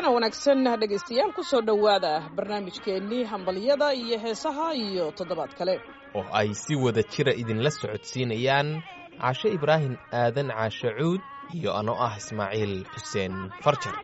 wacan wanaagsan dhegaystayaal ku soo dhowaada barnaamijkeennii hambalyada iyo heesaha iyo toddobaad kale oo ay si wada jira idinla socodsiinayaan caashe ibraahim aadan caashe cuud iyo anoo ah ismaaciil xuseen farjar.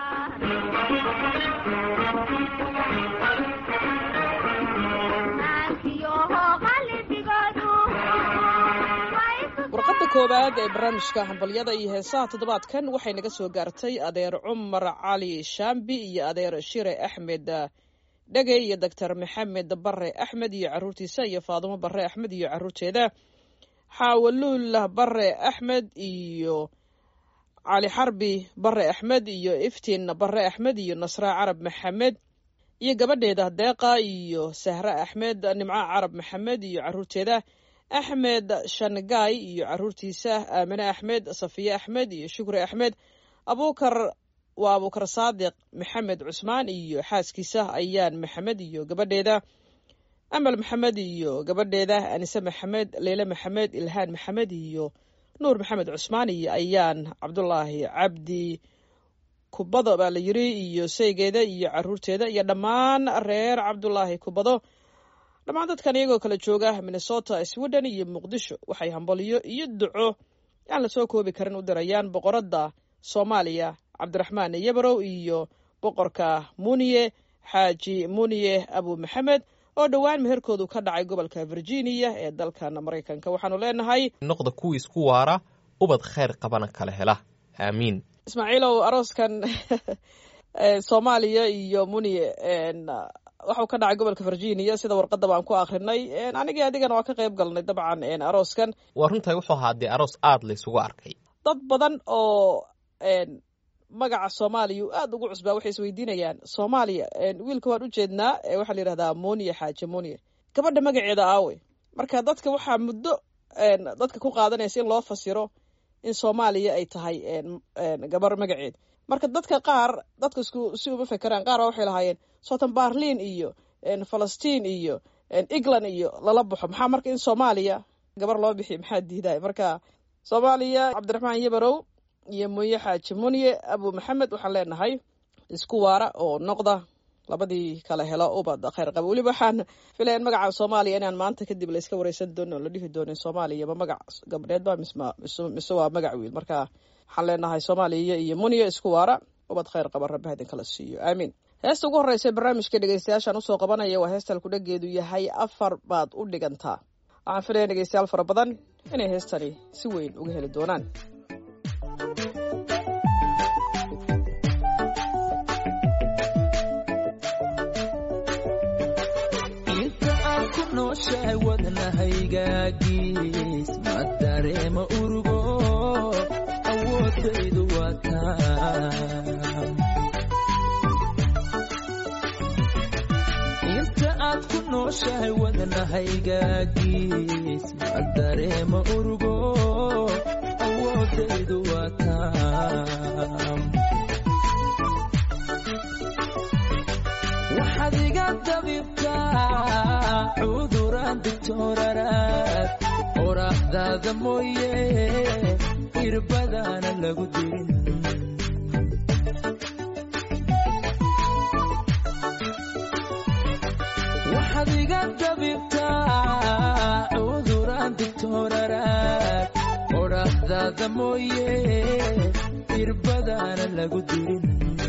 warqadda koowaad ee barnaamijka hambalyada iyo heesaha toddobaadkan waxay naga soo gaartay adeer cumar cali shaambi iyo adeer shire axmed dhege iyo doctor maxamed bare axmed iyo caruurtiisa iyo faadumo bare axmed iyo caruurteeda xaawaluul bare axmed iyo cali xarbi bare axmed iyo iftiin bare axmed iyo nasra carab maxamed iyo gabadheeda deeqa iyo sahre axmed nimco carab maxamed iyo caruurteeda axmed shangaay iyo caruurtiisa aamine axmed safiye axmed iyo shukri axmed waa abuukar saadiq maxamed cusmaan iyo xaaskiisa ayaan maxamed iyo gabadheeda amal maxamed iyo gabadheeda anise maxamed leyle maxamed ilhaan maxamed iyo nuur maxamed cusmaan iyo ayaan cabdulaahi cabdi kubado baa la yiri iyo saygeeda iyo caruurteeda iyo dhammaan reer cabdulaahi kubado. dhammaan dadkan iyagoo kala jooga minnesota sweden iyo muqdisho waxay hambalyo iyo duco aan la soo koobi karin u dirayaan boqoradda soomaaliya cabdiraxmaan yabarow iyo boqorka muniye xaaji muniye abu maxamed oo dhowaan meherkoodu ka dhacay gobolka virginia ee dalkan maraykanka. waxaanu leenahay noqda kuwii isku waara ubad khayr qabana kala hela aamiin. ismaaciilow arooskan soomaaliya iyo muniye waxuu ka dhacay gobolka virginia sida warqadda baan ku akrinay anigii adigana waa ka qayb galnay dabcan arooskan. waa runtahay wuxuu ahaa dee aroos aad laysugu arkay. dad badan oo magaca soomaaliya aad ugu cusbaa waxay isweydiinayaan soomaaliya wiilka waan u jeednaa waxaa la yidhahdaa muniye xaaje muniye gabadha magaceeda aawe marka dadka waxaa muddo dadka ku qaadanaysa in loo fasiro in soomaaliya ay tahay gabar magaceed. marka dadka qaar dadka si uma fekeraan qaar waxay lahaayeen sotan barlin iyo falastiin iyo england iyo lala baxo maxaa marka in soomaaliya gabar loo bixiyo maxaa diiday. marka soomaaliya cabdiraxmaan yabarow iyo munye xaaji munye abu maxamed waxaan leenahay isku waara oo noqda labadii kala helo ubad khayr qaba. weliba waxaan filaya in magaca soomaaliya inaan maanta kadib la iska wareysan doono la dhihi doonin soomaaliya ma magac gabdheed ba mise waa magac wiil. marka waxaan leenahay soomaaliya iyo munye isku waara ubad khayr qaba rabbi ha idin kala siiyo aamiin. heesta ugu horreysa barnaamijka dhegeystayaashaan usoo qabanaya waa heestal kudhageedu yahay 4 baad u dhigantaa. waxaan filaya dhegeystayaal fara badan inay heestani si weyn uga heli doonaan. inta aan ku nooshahay wadnahaygaagis ma dareema urugo awoodaydu waa taa. inta aad ku nooshahay wadnahaygaagis ma dareema urugo awoodaydu waa taa. waxaad iga dabibtaa cuduraan digtooraraad oraahdaada mooye irbadaana lagu dirin. waxaad iga dabibtaa cuduraan digtooraraad oraahdaada mooye irbadaana lagu dirin.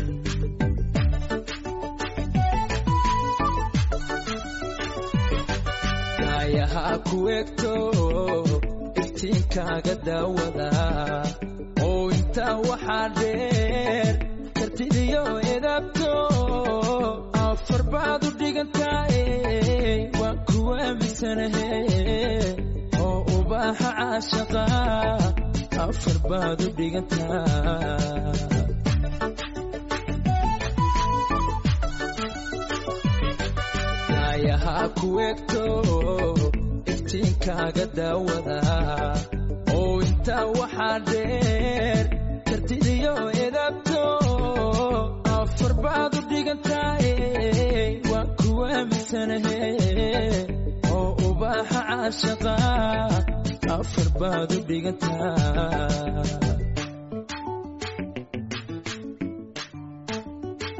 yahaa ku egto iftiinkaaga daawada oo intaa waxaa dheer kartidiyo edabto 4 baad u dhigantahay waan ku aaminsanahe oo ubaaxa caashaqa 4 baad u dhigantahay. yahaa ku egto iftiinkaaga daawada oo intaa waxaa dheer kartidiyo edabto 4 baad u dhigantahay waan ku aaminsanahe oo ubaaxa caashaqa 4 baad u dhigantahay.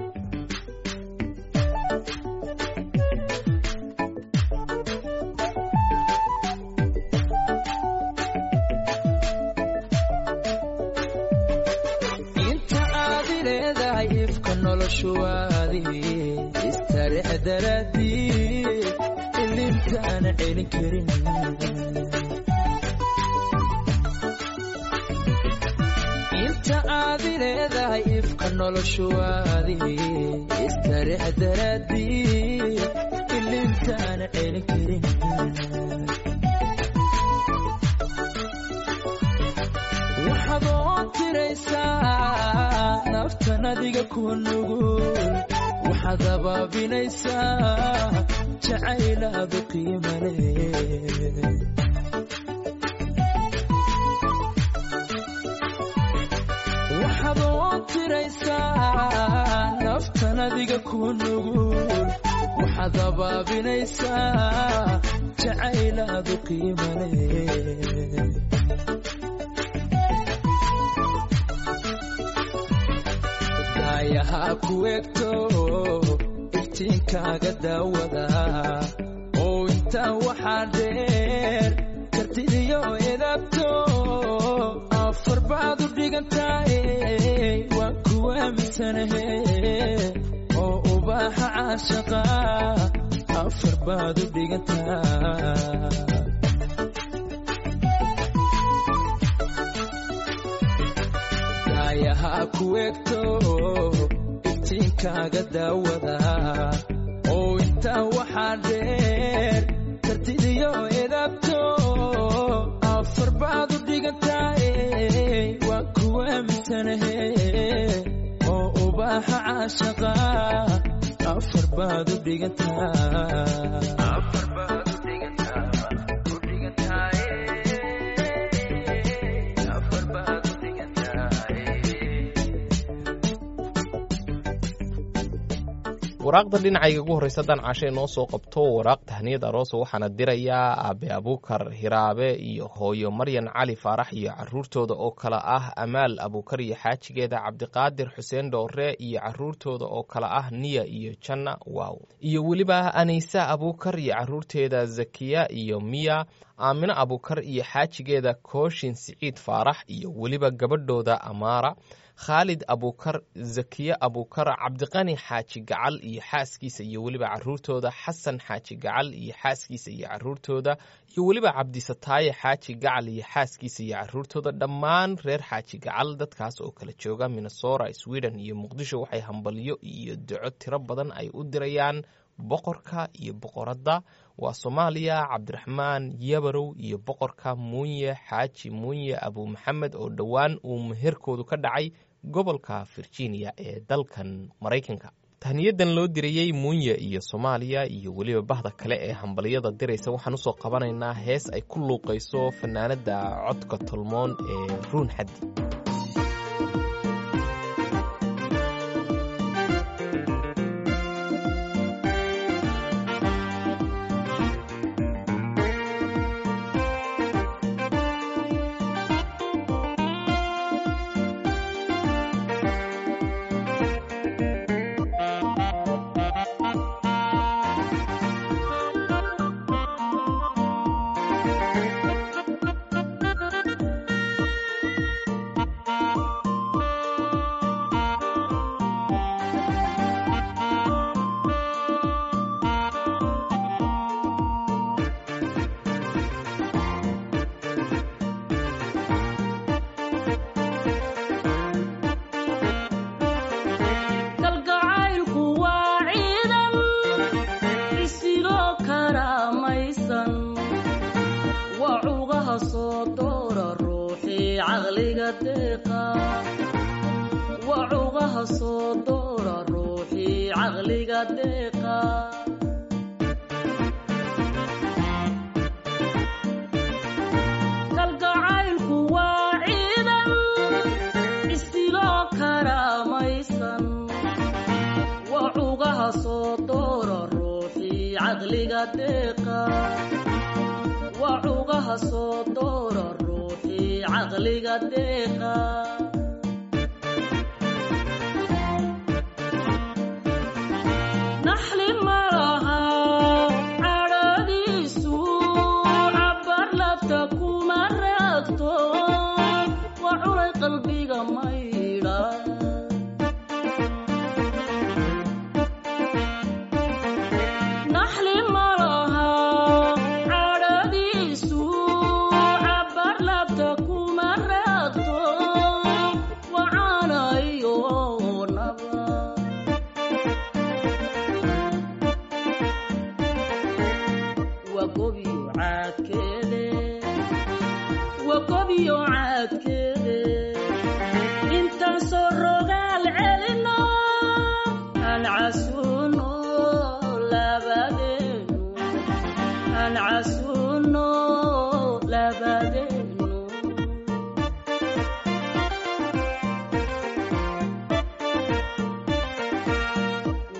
noloshuwaadi istarix daraadii ilintaana celin karin inta aad leedahay ifka noloshuwaadi istarix daraadii ilintaana celin karin waxaad oo tiraysaa naftan adiga ku nugul waxaad abaabinaysaa jacaylaadu qiimo leh waxaad oo tiraysaa naftan adiga ku nugul waxaad abaabinaysaa jacaylaadu qiimo leh ayaha ku egto iftiinkaaga daawada oo intaa waxaa dheer kartidiyo edabto afar baad u dhigantahay waan ku aaminsanahe oo ubaaxa caashaqa afar baad u dhigantahay ayaha ku egto iftiinkaaga daawada oo intaa waxaa dheer kartidiyo edabto afar baad u dhigantahay waan ku aaminsanahe oo ubaaxa caashaqa afar baad u dhigantahay waraaqda dhinacayga ugu horreysa haddaan cashay noo soo qabto waraaq tahniyad aroosa waxaana dirayaa aabe abuukar hiraabe iyo hooyo maryan cali faarax iyo caruurtooda oo kale ah amaal abuukar iyo xaajigeeda cabdiqaadir xuseen dhoore iyo caruurtooda oo kale ah niya iyo janna waaw iyo weliba anaysa abuukar iyo caruurteeda zakiya iyo miya aamino abuukar iyo xaajigeeda kooshin siciid faarax iyo weliba gabadhooda amaara khaalid abuukar zakiye abuukar cabdiqani xaaji gacal iyo xaaskiisa iyo weliba caruurtooda xasan xaaji gacal iyo xaaskiisa iyo caruurtooda iyo weliba cabdisataaye xaaji gacal iyo xaaskiisa iyo caruurtooda dhammaan reer xaaji gacal dadkaas oo kala jooga minnesota sweden iyo muqdisho waxay hambalyo iyo duco tiro badan ay u dirayaan boqorka iyo boqoradda waa soomaaliya cabdiraxmaan yabarow iyo boqorka muunye xaaji muunye abu maxamed oo dhowaan uu meherkoodu ka dhacay gobolka virginia ee dalkan maraykanka tahniyadan loo dirayey muunye iyo soomaaliya iyo weliba bahda kale ee hambalyada diraysa waxaan usoo qabanaynaa hees ay ku luuqayso fanaanada codka tolmoon ee ruun xaddi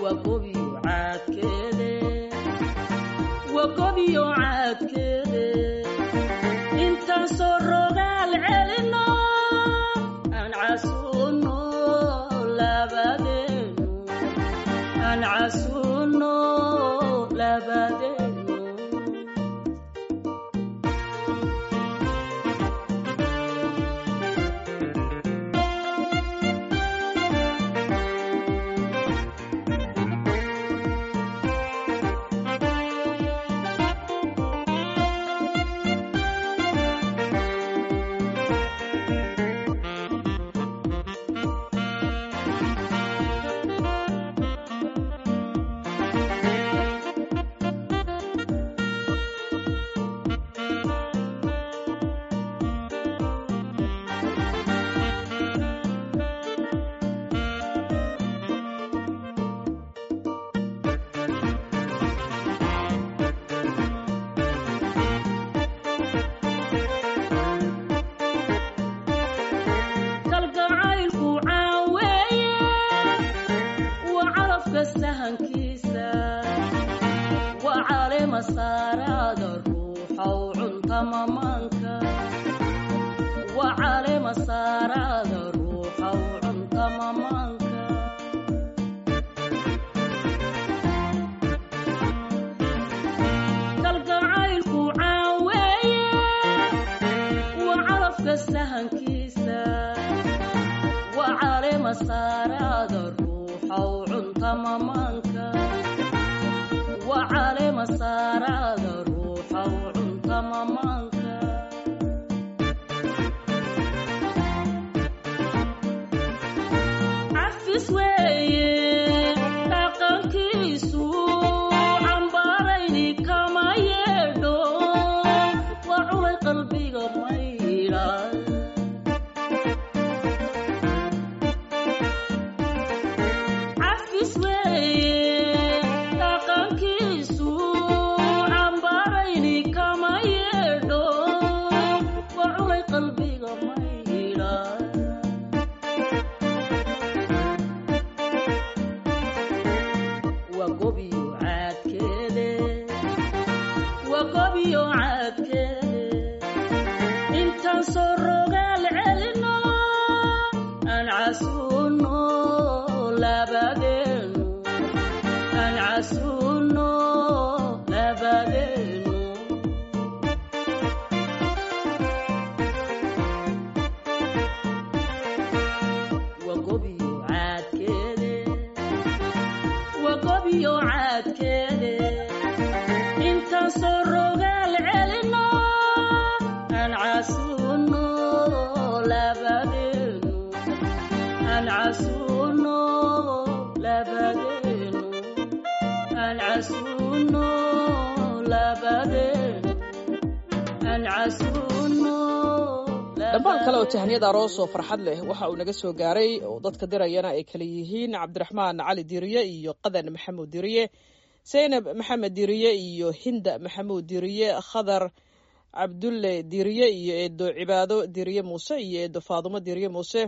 dhammaan kale oo tahniyad aroos oo farxad leh waxa uu naga soo gaaray oo dadka dirayana ay kala yihiin cabdiraxmaan cali diriye iyo qadan maxamuud diriye zaynab maxamed diriye iyo hinda maxamuud diriye khadar cabdulle diriye iyo eedo cibaado diriye muuse iyo eedo faadumo diriye muuse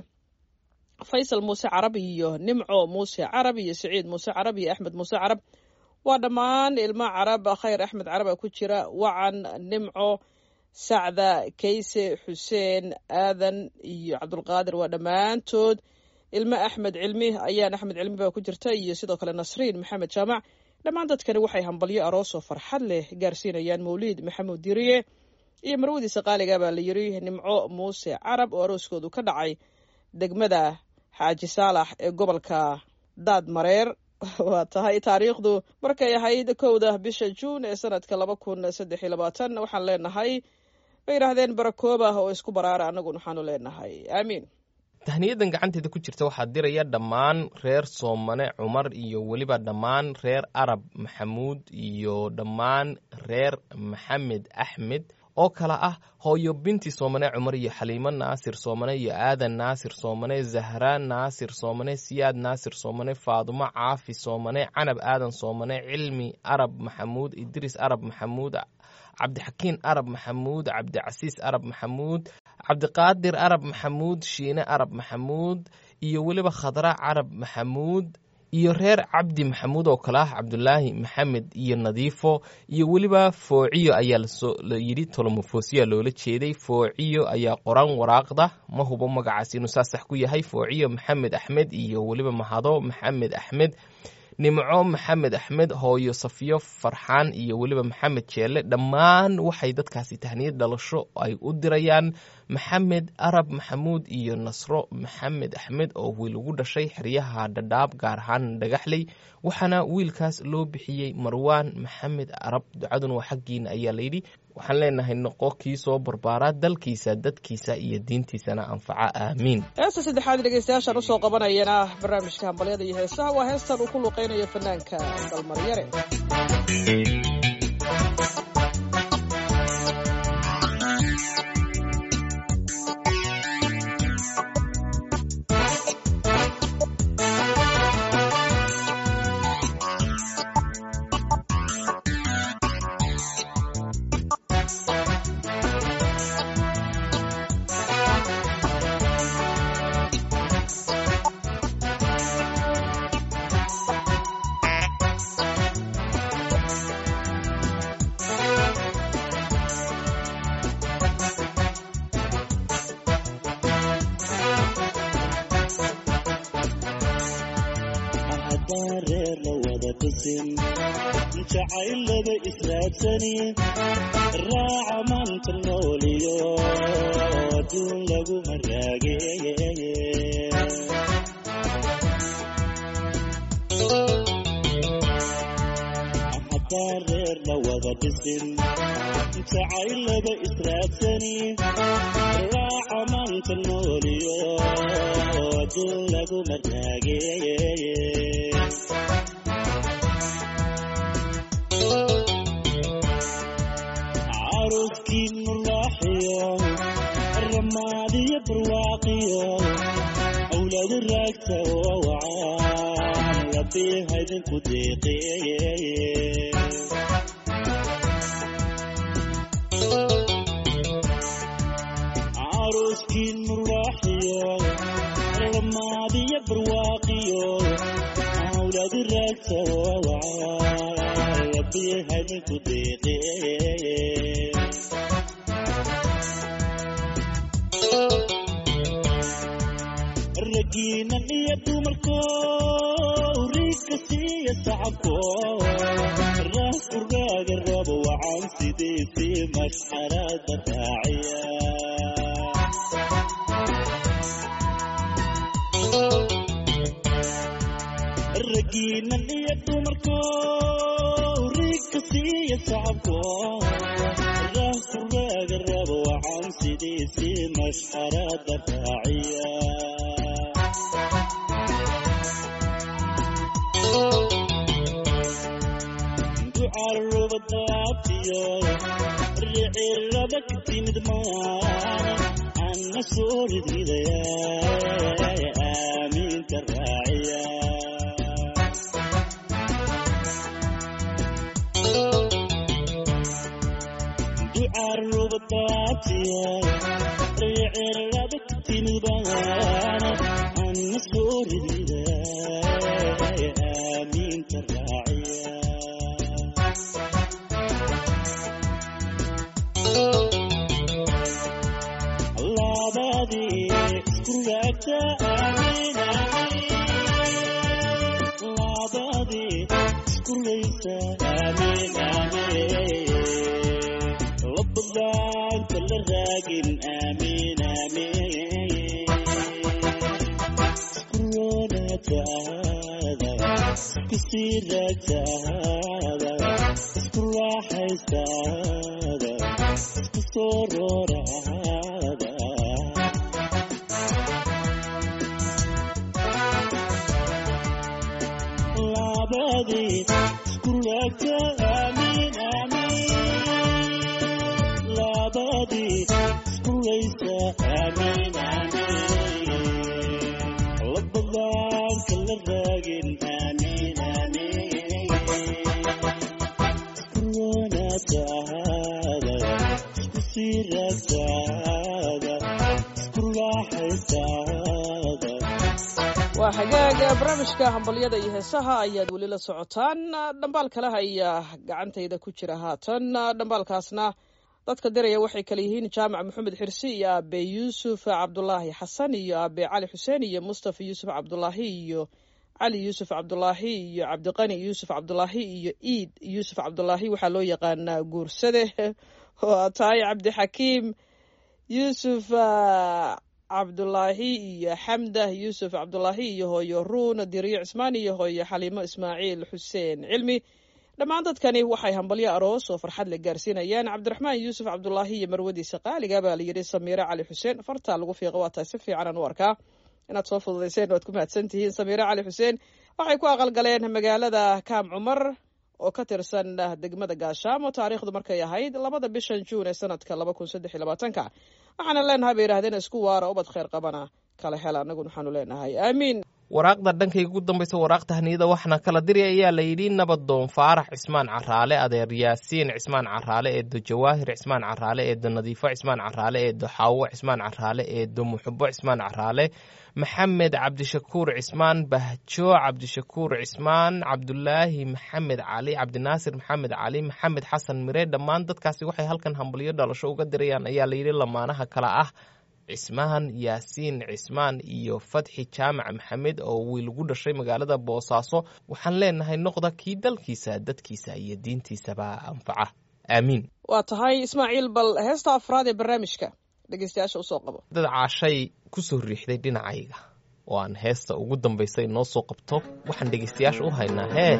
faysal muuse carab iyo nimco muuse carab iyo siciid muuse carab iyo axmed muuse carab waa dhammaan ilmo carab khayr axmed carab ku jira wacan nimco sacda kayse xuseen aadan iyo cabdulqaadir waa dhammaantood ilmo axmed cilmi ayaan axmed cilmi baa ku jirta iyo sidoo kale nasriin maxamed jaamac dhammaan dadkani waxay hambalyo aroosoo farxad leh gaarsiinayaan mawliid maxamuud diriye iyo marwadiisa qaaliga baa la yiri nimco muuse carab oo arooskoodu ka dhacay degmada xaaji saalax ee gobolka daadmareer waa tahay taariikhdu markay ahayd 1 bisha juun ee sanadka 2023 waxaan leenahay bay yiraahdeen barakooba oo isku baraara anagu waxaanu leenahay aamiin. tahniyadan gacanteeda ku jirta waxaa diraya dhammaan reer soomane cumar iyo weliba dhammaan reer arab maxamuud iyo dhammaan reer maxamed axmed oo kala ah hooyo binti soomane cumar iyo xaliimo naasir soomane iyo aadan naasir soomane zahraan naasir soomane siyaad naasir soomane faadumo caafi soomane canab aadan soomane cilmi arab maxamuud idris arab maxamuud cabdixakiin arab maxamuud cabdicasiis arab maxamuud cabdiqaadir arab maxamuud shiine arab maxamuud iyo weliba khadra carab maxamuud iyo reer cabdi maxamuud oo kale ah cabdulaahi maxamed iyo nadiifo iyo weliba foociyo ayaa la yidhi tolomofoosiya loola jeeday. foociyo ayaa qoran waraaqda, ma hubo magacaas inuu saa sax ku yahay. foociyo maxamed axmed iyo weliba mahado maxamed axmed, nimco maxamed axmed, hooyo safiyo farxaan iyo weliba maxamed jeelle. dhammaan waxay dadkaasi tahniyad dhalasho ay u dirayaan maxamed arab maxamuud iyo nasro maxamed axmed oo wiil ugu dhashay xeryaha dhadhaab gaar ahaan dhagaxley, waxaana wiilkaas loo bixiyey marwaan maxamed arab. ducaduna waa xaggiina ayaa layidhi. waxaan leenahay noqo kii soo barbaaraa dalkiisa dadkiisa iyo diintiisana anfaca, aamiin. heesta saddexaad dhegeystayaashaan usoo qabanayana barnaamijka hambalyada iyo heesaha waa heestan uu ku luqeynayo fanaanka dalmaryare. jacaylada israadsani raaca maanta nooliyo adduun lagu maraageeye hataa reer la wada dhisin jacaylada israadsani raaca maanta nooliyo adduun lagu maraageeye عروسكين مراحيو الرمادية برواقيو أولاد الراكسة ووعان ربيها ذن كديقي عروسكين مراحيو الرمادية برواقيو أولاد الراكسة ووعان ربيها ذن كديقي رجينا نيتو مركو ريكسي يسعبكو الراس قرقاق الرب وعن سيديتي مشحرات داعية رجينا نيتو مركو ريكسي يسعبكو الراس قرقاق الرب وعن سيديتي مشحرات داعية عرب الضابطيو الرعير ربك تمدمان عنا سور الهدايا آمين كالراعية عرب الضابطيو الرعير ربك تمدمان عنا سور الهدايا آمين كالراعية آمين آمين آمين رب الله كل الراقين آمين آمين سكرونا تعالى كسير تعالى سكروا حيستاذا سكسور هذا لابدي سكروك آمين آمين لابدي سكرويس آمين آمين رب الله كل الراقين آمين آمين سكرونا تعالى سكسير تعالى سكروا حيستاذا hagaaga barnaamijka hambalyada iyo heesaha ayaad weli la socotaan. dhambaal kale ayaa gacantayda ku jira haatan. dhambaalkaasna dadka diraya waxay kale yihiin jaamac maxamed xirsi iyo aabe yuusuf cabdulaahi xasan iyo aabe cali xuseen iyo mustafa yuusuf cabdulaahi iyo cali yuusuf cabdulaahi iyo cabdiqani yuusuf cabdulaahi iyo iid yuusuf cabdulaahi waxaa loo yaqaanaa guursade oo tahay cabdixakiim yuusuf cabdulaahi iyo xamda yuusuf cabdulaahi iyo hooyo ruun diriyo cismaan iyo hooyo xaliimo ismaaciil xuseen cilmi. dhammaan dadkani waxay hambalyo aroos oo farxad la gaarsiinayaan cabdiraxmaan yuusuf cabdulaahi iyo marwadiisa qaaliga baa layidhi samiire cali xuseen. fartaa lagu fiiqa waa tahay si fiicanaan u arkaa inaad soo fududayseen waad ku mahadsan tihiin. samiire cali xuseen waxay ku aqalgaleen magaalada kaam cumar oo ka tirsan degmada gaashaamo taariikhdu markay ahayd 2 bishan juun ee sanadka 2023 waxaana leenahay bay yidhahdeen isku waara ubad khayr qabana kala hela annaguna waxaanu leenahay aamiin. waraaqda dhankayga ugu dambaysa waraaqta haniyada waxaana kala diri ayaa layidhi nabadoon faarax cismaan caraale, adeer yaasiin cismaan caraale, eedo jawaahir cismaan caraale, eedo nadiifo cismaan caraale, eedo xaawo cismaan caraale, eedo muxubo cismaan caraale, maxamed cabdishakuur cismaan, bahjo cabdishakuur cismaan, cabdulaahi maxamed cali, cabdinaasir maxamed cali, maxamed xasan mire. dhammaan dadkaasi waxay halkan hambalyo dhalasho uga dirayaan ayaa layidhi lamaanaha kala ah cismaan yaasiin cismaan iyo fatxi jaamac maxamed oo wiil ugu dhashay magaalada boosaaso. waxaan leenahay noqda kii dalkiisa dadkiisa iyo diintiisaba anfaca aamiin. waa tahay ismaaciil bal heesta afraad ee barnaamijka dhegeystayaasha usoo qabo. dad caashay ku soo riixday dhinacayga oo aan heesta ugu dambaysa inoo soo qabto waxaan dhegeystayaasha u haynaa hee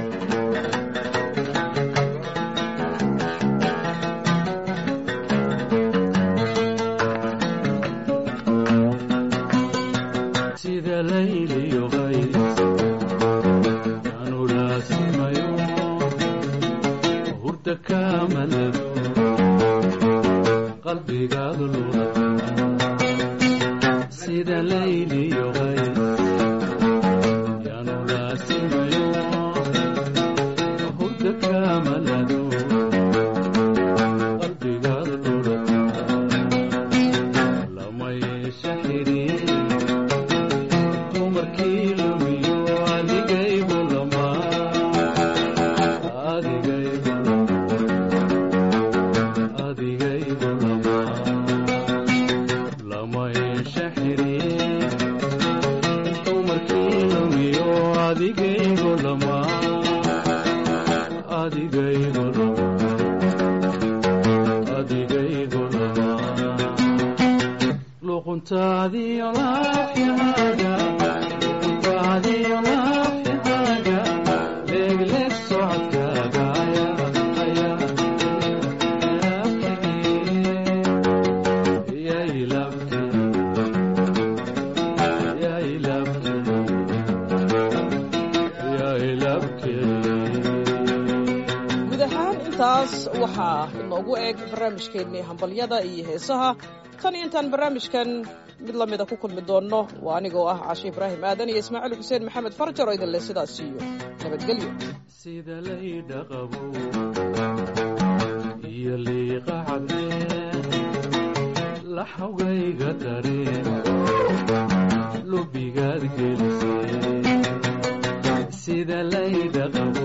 sida layliyo qays yaanu laasimayo hurda kamalado qalbigaadu lula sida layliyo qays yaanu laasimayo hurda kamalado qalbigaadu lula lama yeesha xiriir waxaa inoogu eeg barnaamijkeennii hambalyada iyo heesaha. tan iyo intaan barnaamijkan mid lamida ku kulmi doonno waa anigoo ah cashe ibraahim aadan iyo ismaaciil xuseen maxamed farjar oo idin leh sidaas iyo nabadgelyo. sida laydha qabo iyo liiqa cadeen laxawgayga dareen lubigaad gelisee sida laydha qabo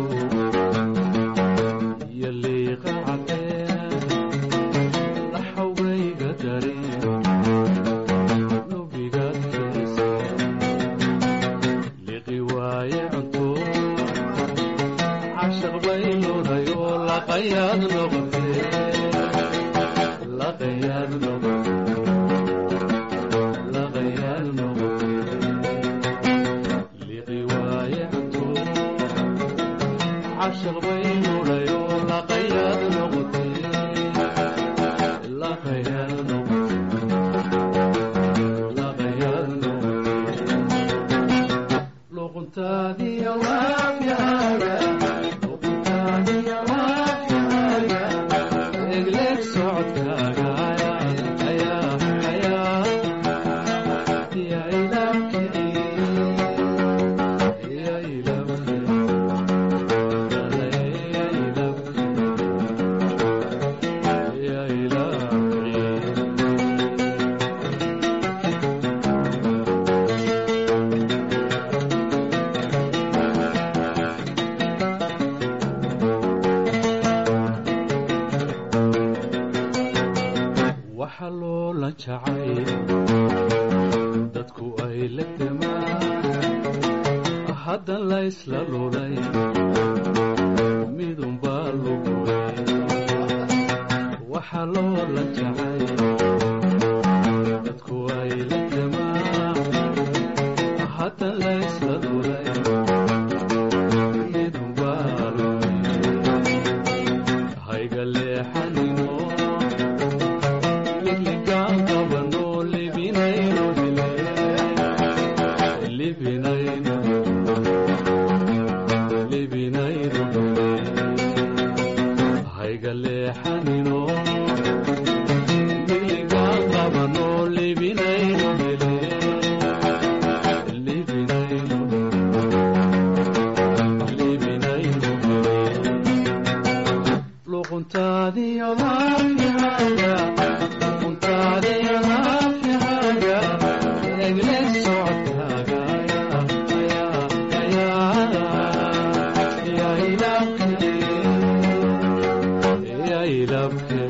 iyo liiqa cadeen laxawgayga dareen lubigaad gelisee liqi waaye cunto cashaq bay luudayoo laqayaad noqotee laqayaad noqotee liqi waaye cunto cashaq bay luudayoo laqayaad noqotee laqayaad noqotee luquntaadiyo laafyaaga jacayl dadku ay la demaan hadda la isla lulay midunbaa lugulay waxaa loola jacayl dadku ay la demaan hadda la isla lulay midunbaa lugulay hayga leexanino ligligaan qabano libinayno libinayno libinayno hayga leexanino ligligaan qabano libinayno libinayno libinayno luquntaadiyo laafyahaaga luquntaadiyo laafyahaaga egle socodkaaga yaa ilabke